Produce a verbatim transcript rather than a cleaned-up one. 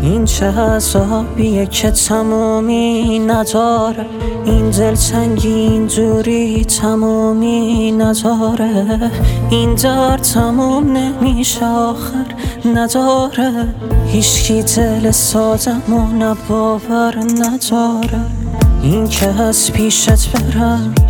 این چه عذابیه که تمومی نداره، این دلتنگی این دوری تمومی نداره، این درد تموم نمیشه آخر نداره، هیچکی دل سادمو نه باور نداره. این که از پیشت برم